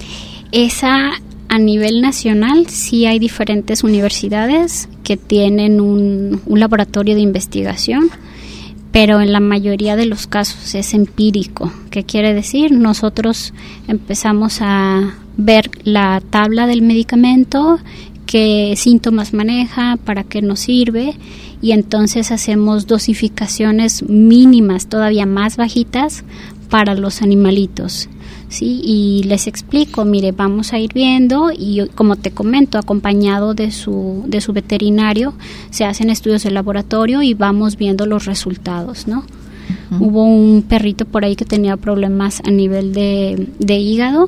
Esa, a nivel nacional, sí hay diferentes universidades que tienen un, un laboratorio de investigación, pero en la mayoría de los casos es empírico. ¿Qué quiere decir? Nosotros empezamos a ver la tabla del medicamento, qué síntomas maneja, para qué nos sirve, y entonces hacemos dosificaciones mínimas, todavía más bajitas, para los animalitos. Sí, y les explico, mire, vamos a ir viendo, y como te comento, acompañado de su de su veterinario, se hacen estudios de laboratorio y vamos viendo los resultados, ¿no? Uh-huh. Hubo un perrito por ahí que tenía problemas a nivel de, de hígado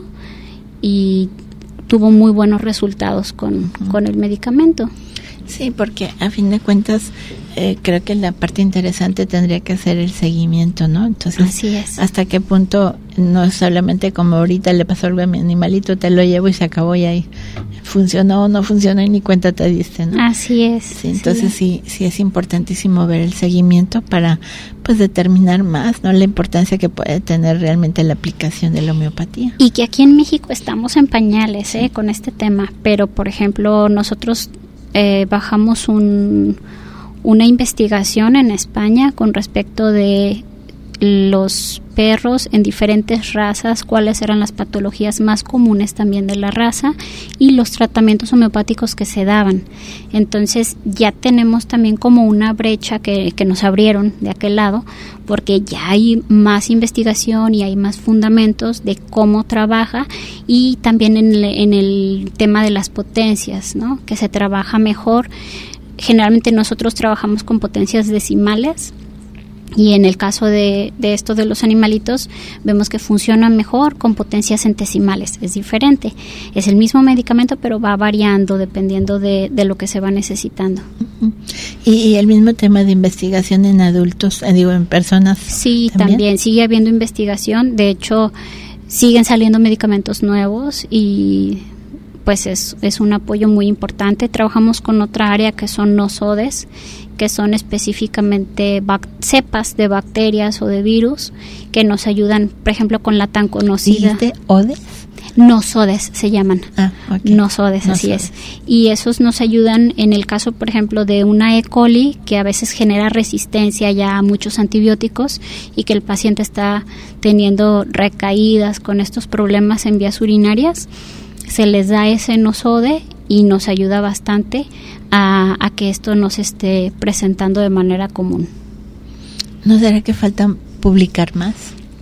y tuvo muy buenos resultados con, uh-huh. con el medicamento. Sí, porque a fin de cuentas eh, creo que la parte interesante tendría que ser el seguimiento, ¿no? Entonces, así es. ¿Hasta qué punto no solamente como ahorita le pasó algo a mi animalito, te lo llevo y se acabó y ahí funcionó o no funcionó y ni cuenta te diste, ¿no? Así es. Sí, entonces sí, sí, sí es importantísimo ver el seguimiento para pues determinar más, ¿no?, la importancia que puede tener realmente la aplicación de la homeopatía. Y que aquí en México estamos en pañales, ¿eh?, con este tema, pero por ejemplo nosotros Eh, bajamos un, una investigación en España con respecto de los perros en diferentes razas, cuáles eran las patologías más comunes también de la raza y los tratamientos homeopáticos que se daban. Entonces ya tenemos también como una brecha que, que nos abrieron de aquel lado, porque ya hay más investigación y hay más fundamentos de cómo trabaja, y también en el, en el tema de las potencias, ¿no?, que se trabaja mejor. Generalmente nosotros trabajamos con potencias decimales, y en el caso de, de esto de los animalitos vemos que funciona mejor con potencias centesimales. Es diferente, es el mismo medicamento, pero va variando dependiendo de, de lo que se va necesitando. Uh-huh. y, y el mismo tema de investigación en adultos, eh, digo, en personas. Sí, también, también sigue habiendo investigación. De hecho, siguen saliendo medicamentos nuevos y pues es, es un apoyo muy importante. Trabajamos con otra área que son nosodes, que son específicamente bac- cepas de bacterias o de virus que nos ayudan, por ejemplo, con la tan conocida... ¿Dijiste odes? Nosodes se llaman. Ah, okay. Nosodes, así es. Y esos nos ayudan en el caso, por ejemplo, de una E. coli, que a veces genera resistencia ya a muchos antibióticos y que el paciente está teniendo recaídas con estos problemas en vías urinarias. Se les da ese nosode y nos ayuda bastante a, a que esto no se esté presentando de manera común. ¿No será que falta publicar más?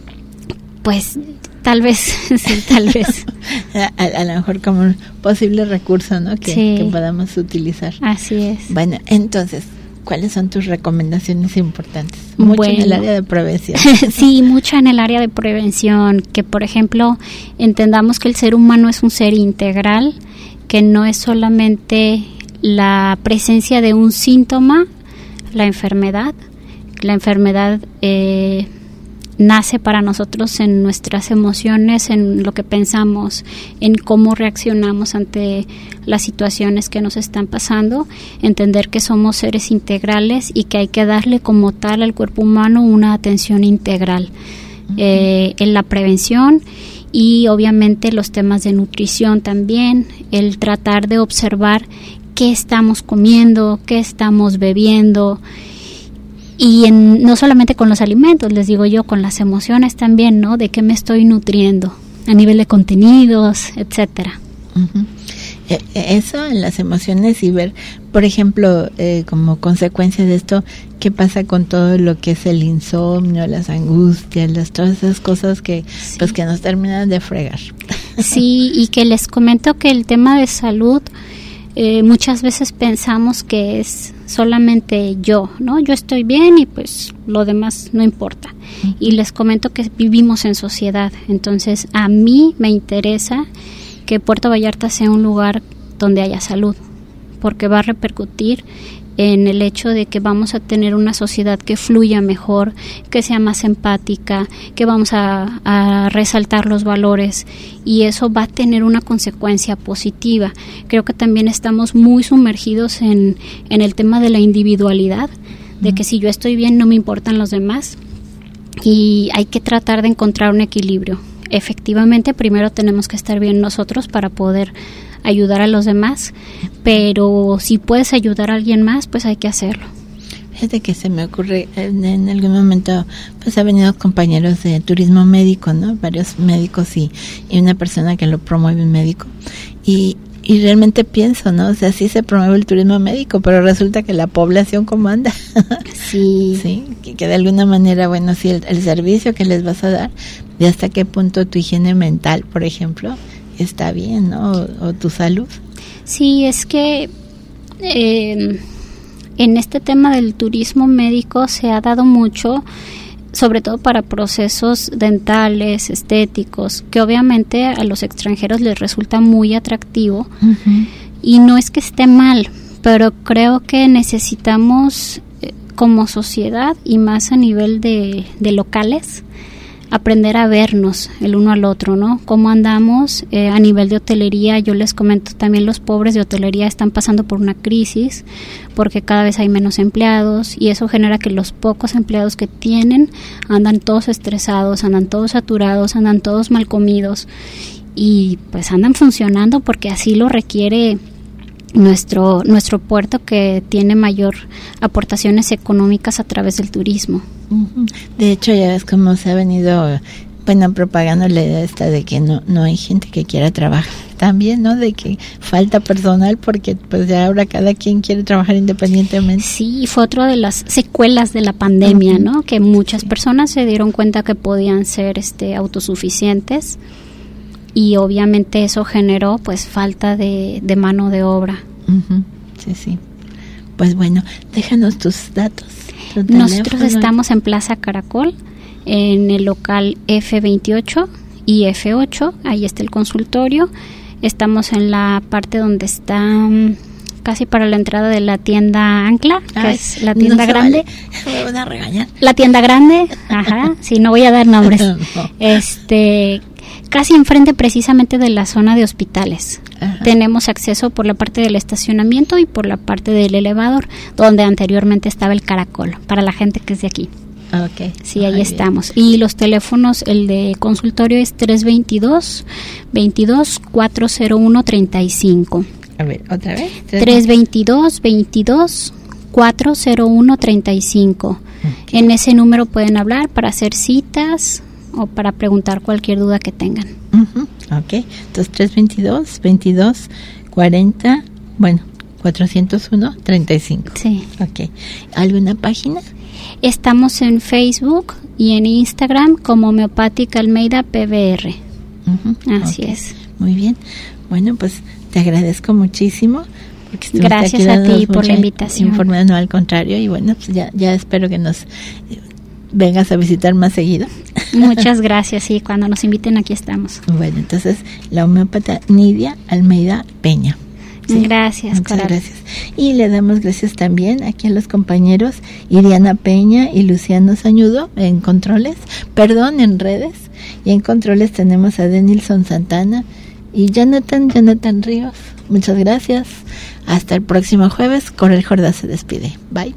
Pues tal vez, sí, tal vez. a, a, a lo mejor como un posible recurso, ¿no?, que, sí, que podamos utilizar. Así es. Bueno, entonces, ¿cuáles son tus recomendaciones importantes? Mucho bueno, en el área de prevención. Sí, mucho en el área de prevención, que por ejemplo entendamos que el ser humano es un ser integral, que no es solamente la presencia de un síntoma, la enfermedad. La enfermedad eh, nace para nosotros en nuestras emociones, en lo que pensamos, en cómo reaccionamos ante las situaciones que nos están pasando, entender que somos seres integrales y que hay que darle como tal al cuerpo humano una atención integral. Uh-huh. eh, en la prevención y obviamente los temas de nutrición también, el tratar de observar qué estamos comiendo, qué estamos bebiendo. Y en, no solamente con los alimentos, les digo yo, con las emociones también, ¿no? De qué me estoy nutriendo a nivel de contenidos, etcétera. Uh-huh. Eh, eso en las emociones y ver, por ejemplo, eh, como consecuencia de esto, qué pasa con todo lo que es el insomnio, las angustias, las todas esas cosas que, sí, pues que nos terminan de fregar. Sí, y que les comento que el tema de salud eh, muchas veces pensamos que es solamente yo, ¿no? Yo estoy bien y pues lo demás no importa. Uh-huh. Y les comento que vivimos en sociedad, entonces a mí me interesa que Puerto Vallarta sea un lugar donde haya salud, porque va a repercutir en el hecho de que vamos a tener una sociedad que fluya mejor, que sea más empática, que vamos a, a resaltar los valores, y eso va a tener una consecuencia positiva. Creo que también estamos muy sumergidos en, en el tema de la individualidad, de que si yo estoy bien no me importan los demás, y hay que tratar de encontrar un equilibrio. Efectivamente, primero tenemos que estar bien nosotros para poder ayudar a los demás, pero si puedes ayudar a alguien más, pues hay que hacerlo. Fíjate que se me ocurre, en, en algún momento, pues ha venido compañeros de turismo médico, ¿no? Varios médicos y, y una persona que lo promueve, un médico, y, y realmente pienso, ¿no? O sea, sí se promueve el turismo médico, pero resulta que la población comanda. Sí. Sí, que, que de alguna manera, bueno, sí, el, el servicio que les vas a dar, de hasta qué punto tu higiene mental, por ejemplo, está bien, ¿no? O, o tu salud. Sí, es que eh, en este tema del turismo médico se ha dado mucho, sobre todo para procesos dentales, estéticos, que obviamente a los extranjeros les resulta muy atractivo. Uh-huh. Y no es que esté mal, pero creo que necesitamos eh, como sociedad y más a nivel de, de locales, aprender a vernos el uno al otro, ¿no? Cómo andamos eh, a nivel de hotelería. Yo les comento también, los pobres de hotelería están pasando por una crisis porque cada vez hay menos empleados, y eso genera que los pocos empleados que tienen andan todos estresados, andan todos saturados, andan todos mal comidos, y pues andan funcionando porque así lo requiere nuestro nuestro puerto, que tiene mayor aportaciones económicas a través del turismo. De hecho, ya ves cómo se ha venido, bueno, propagando la idea esta de que no no hay gente que quiera trabajar también, ¿no? De que falta personal porque pues ya ahora cada quien quiere trabajar independientemente. Sí, fue otra de las secuelas de la pandemia, uh-huh. ¿no? Que muchas sí. personas se dieron cuenta que podían ser este autosuficientes, y obviamente eso generó pues falta de, de mano de obra. Uh-huh. Sí, sí. Pues bueno, déjanos tus datos. Tu Nosotros estamos en Plaza Caracol, en el local F veintiocho y F ocho, ahí está el consultorio. Estamos en la parte donde está um, casi para la entrada de la tienda Ancla, que Ay, es la tienda no grande. Vale. Me van a regañar. La tienda grande, ajá, sí, no voy a dar nombres. No. Este, casi enfrente precisamente de la zona de hospitales. Ajá. Tenemos acceso por la parte del estacionamiento y por la parte del elevador, donde anteriormente estaba el Caracol, para la gente que es de aquí. Okay. Sí, ahí Ay, estamos. Bien. Y los teléfonos, el de consultorio es tres veintidós, veintidós, cuatrocientos uno, treinta y cinco. A ver, otra vez. tres veintidós, veintidós, cuatrocientos uno, treinta y cinco. Okay. En ese número pueden hablar para hacer citas o para preguntar cualquier duda que tengan. Uh-huh. Ok, entonces tres veintidós, veintidós, cuarenta, bueno, cuatrocientos uno, treinta y cinco. Sí. Ok, ¿alguna página? Estamos en Facebook y en Instagram como Homeopática Almeida P V R. Uh-huh. Así okay. es. Muy bien, bueno, pues te agradezco muchísimo. Gracias a ti por la invitación. Informando, no, al contrario, y bueno, pues ya, ya espero que nos vengas a visitar más seguido. Muchas gracias, y cuando nos inviten aquí estamos. Bueno, entonces la homeópata Nidia Almeida Peña. ¿Sí? Gracias, muchas Coral. Gracias. Y le damos gracias también aquí a los compañeros Iriana Peña y Luciano Sañudo en controles, perdón, en redes, y en controles tenemos a Denilson Santana y Jonathan, Jonathan Ríos. Muchas gracias. Hasta el próximo jueves. Coral Jordá se despide. Bye.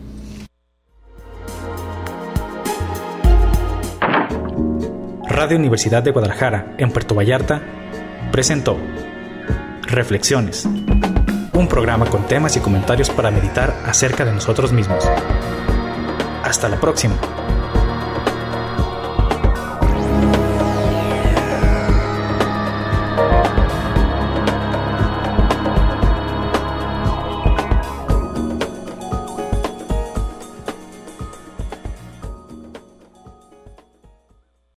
Radio Universidad de Guadalajara, en Puerto Vallarta, presentó Reflexiones, un programa con temas y comentarios para meditar acerca de nosotros mismos. Hasta la próxima.